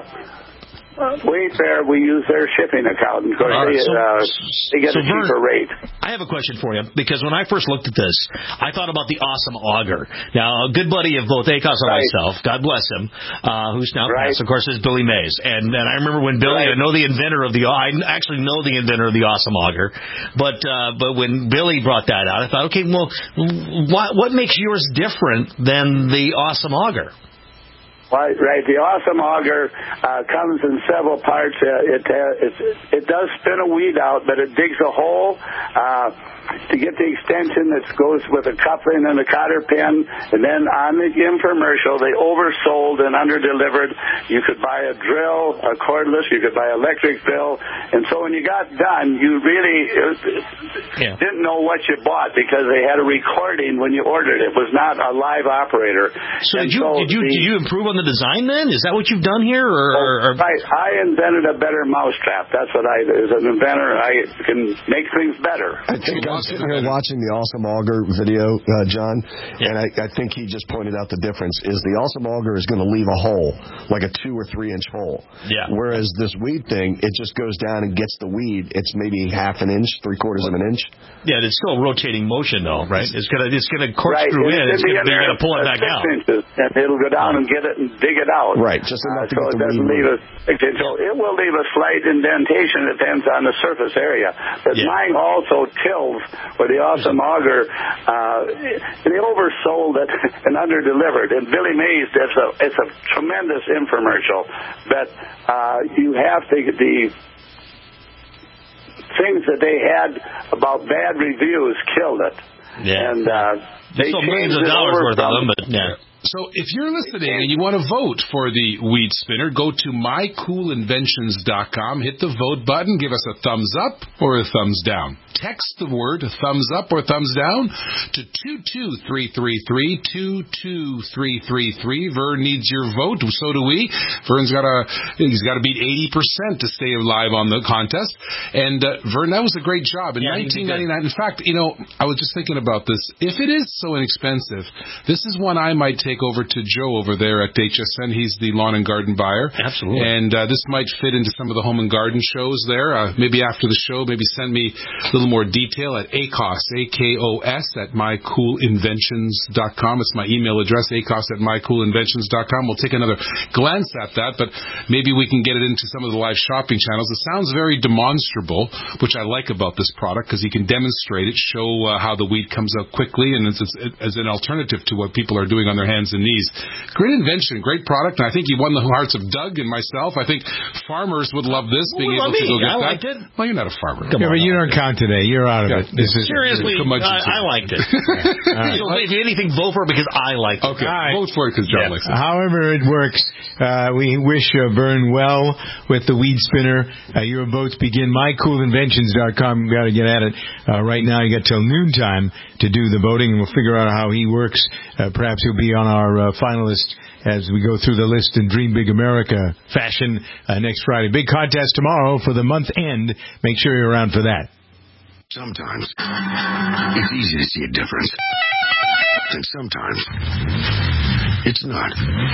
Wayfair, we use their shipping account. Of course, they get a cheaper rate. I have a question for you, because when I first looked at this, I thought about the Awesome Auger. Now, a good buddy of both ACOS and myself, God bless him, who's now passed, of course, is Billy Mays. And I remember when Billy, I actually know the inventor of the Awesome Auger. But when Billy brought that out, I thought, okay, well, what makes yours different than the Awesome Auger? Right. The Awesome Auger comes in several parts. It does spin a weed out, but it digs a hole. to get the extension that goes with a coupling and a cotter pin. And then on the infomercial, they oversold and underdelivered. You could buy a drill, a cordless, you could buy electric drill. And so when you got done, you really didn't know what you bought because they had a recording when you ordered it. It was not a live operator. So did you improve on the design then? Is that what you've done here? Or Right. I invented a better mousetrap. That's what I do. As an inventor, I can make things better. I think I'm sitting here watching the Awesome Auger video, John, and I think he just pointed out the difference is the Awesome Auger is going to leave a hole, like a 2 or 3 inch hole. Yeah. Whereas this weed thing, it just goes down and gets the weed. It's maybe half an inch, 3/4 of an inch. Yeah, it's still rotating motion though, right? It's gonna corkscrew in. You're gonna pull it back out. Inches, and it'll go down and get it and dig it out. Right. Just enough to so get it the doesn't weed. So it will leave a slight indentation. It depends on the surface area. But mine also tills with the Awesome Auger. They oversold it and underdelivered. And Billy Mays, it's a tremendous infomercial. But you have the things that they had about bad reviews killed it. Yeah. And they sold millions of dollars worth of them, but yeah. So if you're listening and you want to vote for the weed spinner, go to mycoolinventions.com, hit the vote button, give us a thumbs up or a thumbs down. Text the word thumbs up or thumbs down to 22333, 22333. Vern needs your vote, so do we. Vern's he's got to beat 80% to stay alive on the contest. And Vern, that was a great job. In 1999, in fact, I was just thinking about this. If it is so inexpensive, this is one I might take over to Joe over there at HSN. He's the lawn and garden buyer. Absolutely. And this might fit into some of the home and garden shows there. Maybe after the show, maybe send me a little more detail at AKOS, AKOS, at mycoolinventions.com. It's my email address, AKOS at mycoolinventions.com. We'll take another glance at that, but maybe we can get it into some of the live shopping channels. It sounds very demonstrable, which I like about this product, because you can demonstrate it, show how the weed comes out quickly, and it's as an alternative to what people are doing on their hands and knees. Great invention, great product, and I think you won the hearts of Doug and myself. I think farmers would love this, being able to go get that. Liked it. Well, you're not a farmer. But you don't count today. You're out of it. Seriously, I liked it. If anything, vote for it because I liked it. Okay, vote for it because John likes it. However it works, we wish Vern well with the weed spinner. Your votes begin. MyCoolInventions.com. You've got to get at it. Right now, you got till noontime to do the voting, and we'll figure out how he works. Perhaps he'll be on our finalist as we go through the list in Dream Big America fashion next Friday. Big contest tomorrow for the month end. Make sure you're around for that. Sometimes it's easy to see a difference. And sometimes it's not.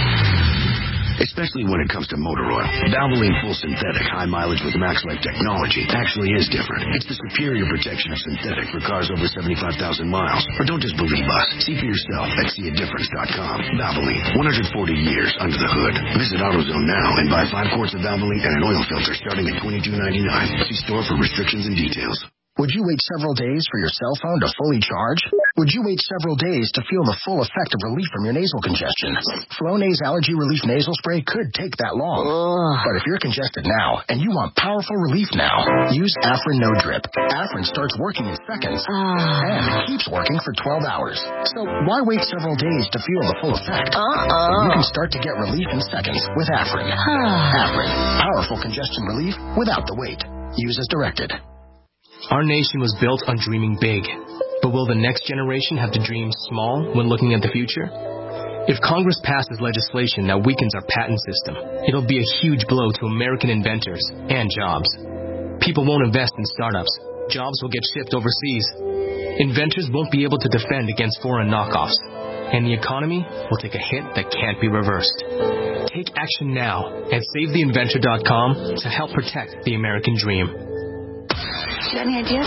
Especially when it comes to motor oil. Valvoline Full Synthetic High Mileage with MaxLife technology actually is different. It's the superior protection of synthetic for cars over 75,000 miles. Or don't just believe us. See for yourself at seeadifference.com. Valvoline, 140 years under the hood. Visit AutoZone now and buy 5 quarts of Valvoline and an oil filter starting at $22.99. See store for restrictions and details. Would you wait several days for your cell phone to fully charge? Would you wait several days to feel the full effect of relief from your nasal congestion? Flonase Allergy Relief Nasal Spray could take that long. But if you're congested now and you want powerful relief now, use Afrin No Drip. Afrin starts working in seconds and keeps working for 12 hours. So why wait several days to feel the full effect? You can start to get relief in seconds with Afrin. Afrin, powerful congestion relief without the wait. Use as directed. Our nation was built on dreaming big. But will the next generation have to dream small when looking at the future? If Congress passes legislation that weakens our patent system, it'll be a huge blow to American inventors and jobs. People won't invest in startups. Jobs will get shipped overseas. Inventors won't be able to defend against foreign knockoffs. And the economy will take a hit that can't be reversed. Take action now at SaveTheInventor.com to help protect the American dream. You got any ideas?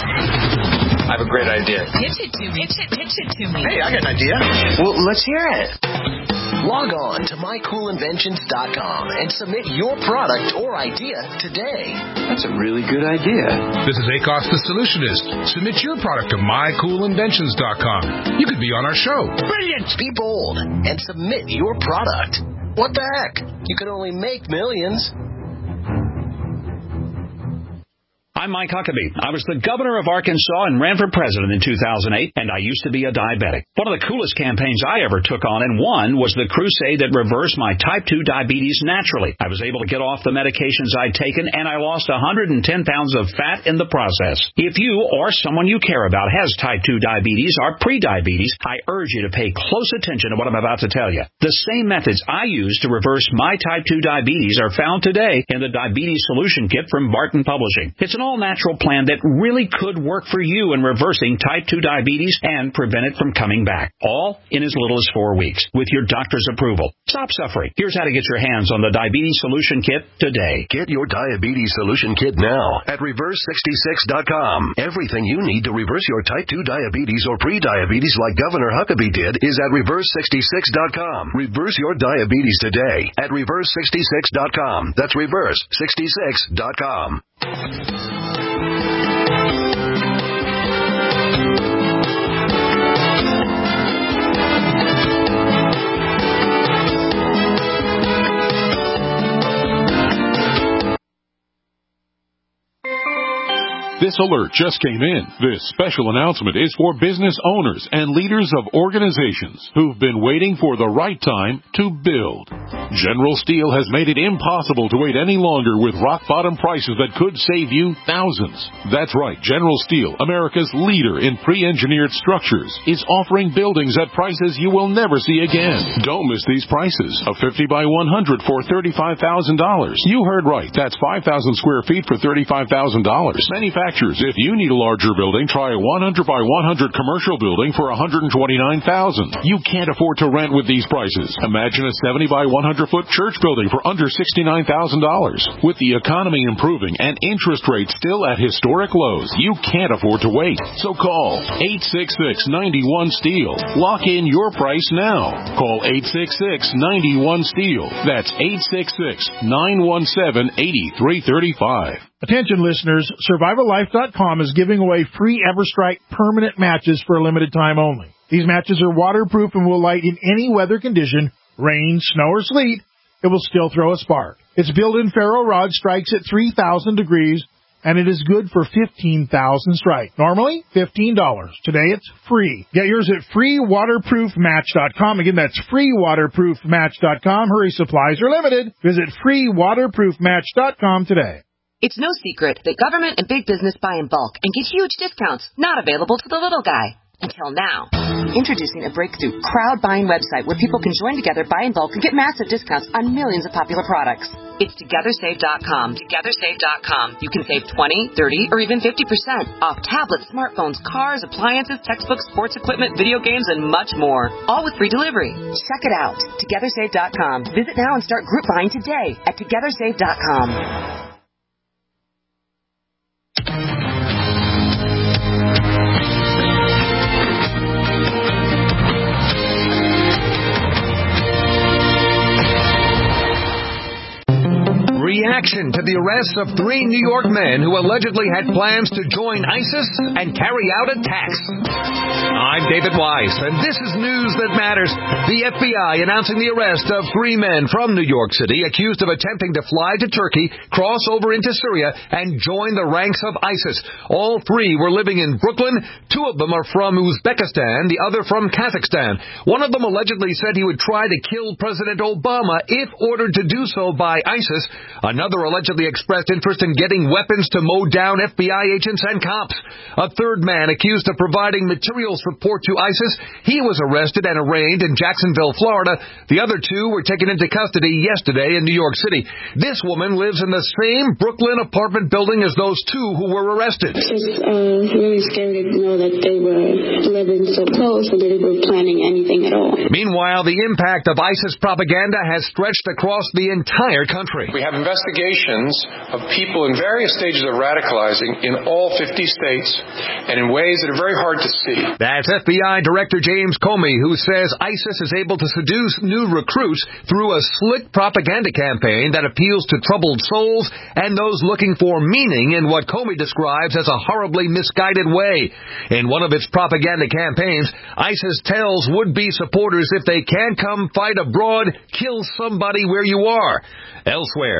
I have a great idea. Pitch it to me. Pitch it to me. Hey, I got an idea. Well, let's hear it. Log on to mycoolinventions.com and submit your product or idea today. That's a really good idea. This is AKOS the Solutionist. Submit your product to mycoolinventions.com. You could be on our show. Brilliant! Be bold and submit your product. What the heck? You can only make millions. I'm Mike Huckabee. I was the governor of Arkansas and ran for president in 2008, and I used to be a diabetic. One of the coolest campaigns I ever took on and won was the crusade that reversed my type 2 diabetes naturally. I was able to get off the medications I'd taken, and I lost 110 pounds of fat in the process. If you or someone you care about has type 2 diabetes or prediabetes, I urge you to pay close attention to what I'm about to tell you. The same methods I use to reverse my type 2 diabetes are found today in the Diabetes Solution Kit from Barton Publishing. It's an all-natural plan that really could work for you in reversing type 2 diabetes and prevent it from coming back. All in as little as 4 weeks with your doctor's approval. Stop suffering. Here's how to get your hands on the Diabetes Solution Kit today. Get your Diabetes Solution Kit now at Reverse66.com. Everything you need to reverse your type 2 diabetes or pre-diabetes like Governor Huckabee did is at Reverse66.com. Reverse your diabetes today at Reverse66.com. That's Reverse66.com. This alert just came in. This special announcement is for business owners and leaders of organizations who've been waiting for the right time to build. General Steel has made it impossible to wait any longer with rock-bottom prices that could save you thousands. That's right. General Steel, America's leader in pre-engineered structures, is offering buildings at prices you will never see again. Don't miss these prices. A 50 by 100 for $35,000. You heard right. That's 5,000 square feet for $35,000. Manufacturers, if you need a larger building, try a 100 by 100 commercial building for $129,000. You can't afford to rent with these prices. Imagine a 70 by 100 foot church building for under $69,000. With the economy improving and interest rates still at historic lows, you can't afford to wait. So call 866-91-STEEL. Lock in your price now. Call 866-91-STEEL. That's 866-917-8335. Attention listeners, SurvivalLife.com is giving away free EverStrike permanent matches for a limited time only. These matches are waterproof and will light in any weather condition, rain, snow, or sleet. It will still throw a spark. Its built-in ferro rod strikes at 3,000 degrees, and it is good for 15,000 strike. Normally, $15. Today, it's free. Get yours at freewaterproofmatch.com. Again, that's freewaterproofmatch.com. Hurry, supplies are limited. Visit freewaterproofmatch.com today. It's no secret that government and big business buy in bulk and get huge discounts not available to the little guy. Until now. Introducing a breakthrough crowd buying website where people can join together, buy in bulk, and get massive discounts on millions of popular products. It's TogetherSave.com. TogetherSave.com. You can save 20, 30, or even 50% off tablets, smartphones, cars, appliances, textbooks, sports equipment, video games, and much more. All with free delivery. Check it out. TogetherSave.com. Visit now and start group buying today at TogetherSave.com. Reaction to the arrests of 3 New York men who allegedly had plans to join ISIS and carry out attacks. I'm David Weiss, and this is News That Matters. The FBI announcing the arrest of 3 men from New York City accused of attempting to fly to Turkey, cross over into Syria, and join the ranks of ISIS. All 3 were living in Brooklyn. 2 of them are from Uzbekistan, the other from Kazakhstan. One of them allegedly said he would try to kill President Obama if ordered to do so by ISIS. Another allegedly expressed interest in getting weapons to mow down FBI agents and cops. A 3rd man accused of providing material support to ISIS. He was arrested and arraigned in Jacksonville, Florida. The other 2 were taken into custody yesterday in New York City. This woman lives in the same Brooklyn apartment building as those 2 who were arrested. It's just really scary to know that they were living so close and they were planning anything at all. Meanwhile, the impact of ISIS propaganda has stretched across the entire country. We have investigations of people in various stages of radicalizing in all 50 states and in ways that are very hard to see. That's FBI Director James Comey, who says ISIS is able to seduce new recruits through a slick propaganda campaign that appeals to troubled souls and those looking for meaning in what Comey describes as a horribly misguided way. In one of its propaganda campaigns, ISIS tells would-be supporters if they can't come fight abroad, kill somebody where you are. Elsewhere, the trial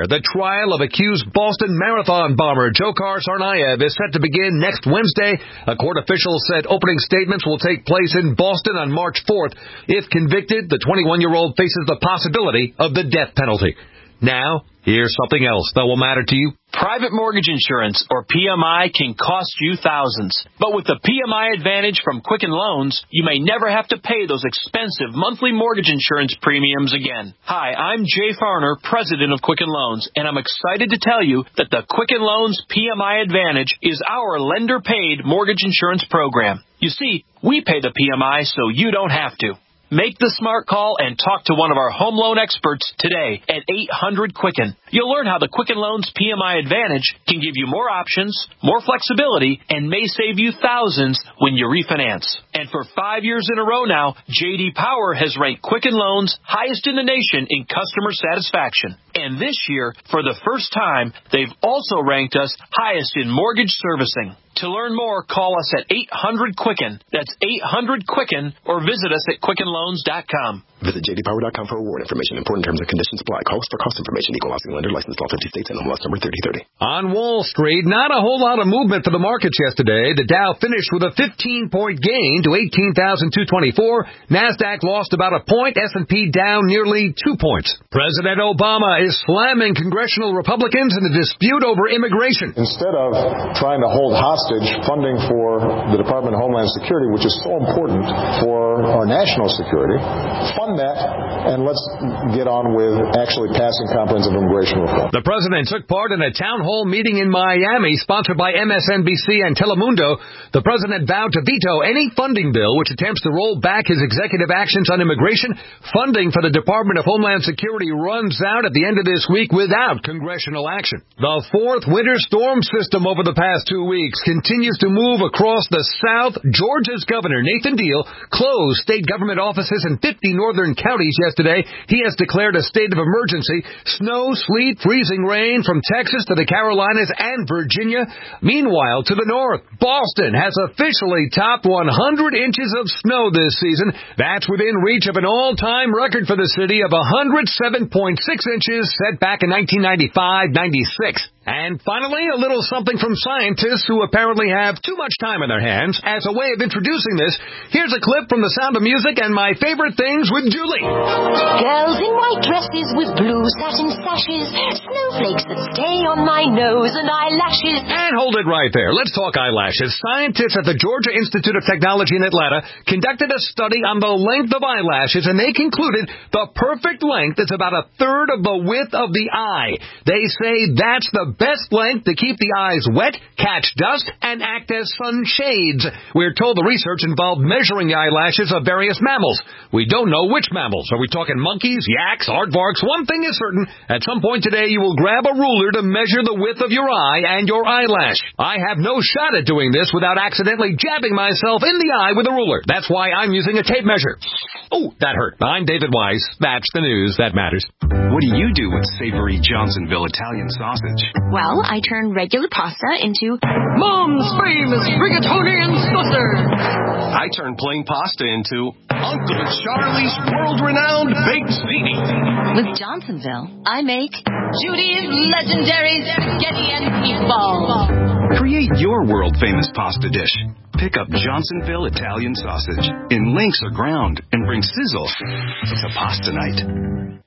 trial of accused Boston Marathon bomber Dzhokhar Tsarnaev is set to begin next Wednesday. A court official said opening statements will take place in Boston on March 4th. If convicted, the 21-year-old faces the possibility of the death penalty. Now, here's something else that will matter to you. Private mortgage insurance, or PMI, can cost you thousands. But with the PMI Advantage from Quicken Loans, you may never have to pay those expensive monthly mortgage insurance premiums again. Hi, I'm Jay Farner, president of Quicken Loans, and I'm excited to tell you that the Quicken Loans PMI Advantage is our lender-paid mortgage insurance program. You see, we pay the PMI so you don't have to. Make the smart call and talk to one of our home loan experts today at 800-QUICKEN. You'll learn how the Quicken Loans PMI Advantage can give you more options, more flexibility, and may save you thousands when you refinance. And for 5 years in a row now, J.D. Power has ranked Quicken Loans highest in the nation in customer satisfaction. And this year, for the first time, they've also ranked us highest in mortgage servicing. To learn more, call us at 800-QUICKEN. That's 800-QUICKEN, or visit us at QuickenLoans.com. Visit jdpower.com for award information. Important terms and conditions apply. Call us for cost information. Equal housing lender. Licensed all 50 states. NMLS number 3030. On Wall Street, not a whole lot of movement for the markets yesterday. The Dow finished with a 15-point gain to 18,224. NASDAQ lost about a point. S&P down nearly 2 points. President Obama is slamming congressional Republicans in the dispute over immigration. Instead of trying to hold hostage funding for the Department of Homeland Security, which is so important for our national security, fund that, and let's get on with actually passing comprehensive immigration reform. The president took part in a town hall meeting in Miami sponsored by MSNBC and Telemundo. The president vowed to veto any funding bill which attempts to roll back his executive actions on immigration. Funding for the Department of Homeland Security runs out at the end of this week without congressional action. The fourth winter storm system over the past 2 weeks continues to move across the South. Georgia's governor, Nathan Deal, closed state government offices in 50 northern counties yesterday. He has declared a state of emergency. Snow, sleet, freezing rain from Texas to the Carolinas and Virginia. Meanwhile, to the north, Boston has officially topped 100 inches of snow this season. That's within reach of an all-time record for the city of 107.6 inches set back in 1995-96. And finally, a little something from scientists who apparently have too much time in their hands. As a way of introducing this, here's a clip from The Sound of Music and My Favorite Things with Julie. Girls in white dresses with blue satin sashes, snowflakes that stay on my nose and eyelashes. And hold it right there. Let's talk eyelashes. Scientists at the Georgia Institute of Technology in Atlanta conducted a study on the length of eyelashes, and they concluded the perfect length is about a third of the width of the eye. They say that's the best length to keep the eyes wet, catch dust, and act as sun shades. We're told the research involved measuring the eyelashes of various mammals. We don't know which mammals. Are we talking monkeys, yaks, aardvarks? One thing is certain. At some point today, you will grab a ruler to measure the width of your eye and your eyelash. I have no shot at doing this without accidentally jabbing myself in the eye with a ruler. That's why I'm using a tape measure. Oh, that hurt. I'm David Weiss. That's the news that matters. What do you do with savory Johnsonville Italian sausage? Well, I turn regular pasta into Mom's famous rigatoni and saucer. I turn plain pasta into Uncle Charlie's world-renowned baked ziti. With Johnsonville, I make Judy's legendary spaghetti and meatballs. Create your world-famous pasta dish. Pick up Johnsonville Italian sausage in links or ground and bring sizzle to pasta night.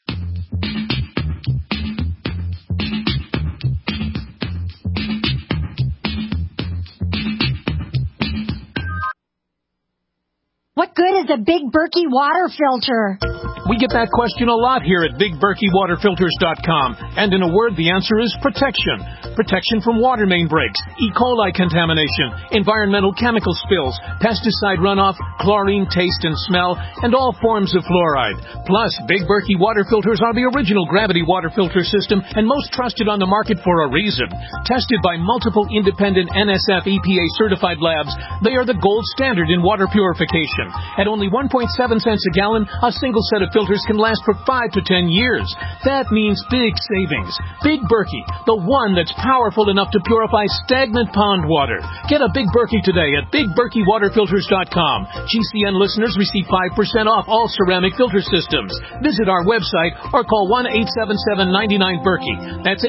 What good is a Big Berkey water filter? We get that question a lot here at BigBerkeyWaterFilters.com. And in a word, the answer is protection. Protection from water main breaks, E. coli contamination, environmental chemical spills, pesticide runoff, chlorine taste and smell, and all forms of fluoride. Plus, Big Berkey water filters are the original gravity water filter system and most trusted on the market for a reason. Tested by multiple independent NSF EPA certified labs, they are the gold standard in water purification. At only 1.7 cents a gallon, a single set of ceramic filters can last for 5 to 10 years. That means big savings. Big Berkey, the one that's powerful enough to purify stagnant pond water. Get a Big Berkey today at BigBerkeyWaterFilters.com. GCN listeners receive 5% off all ceramic filter systems. Visit our website or call 1-877-99-BERKEY. That's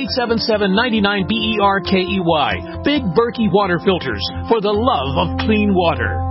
877-99-BERKEY. Big Berkey Water Filters, for the love of clean water.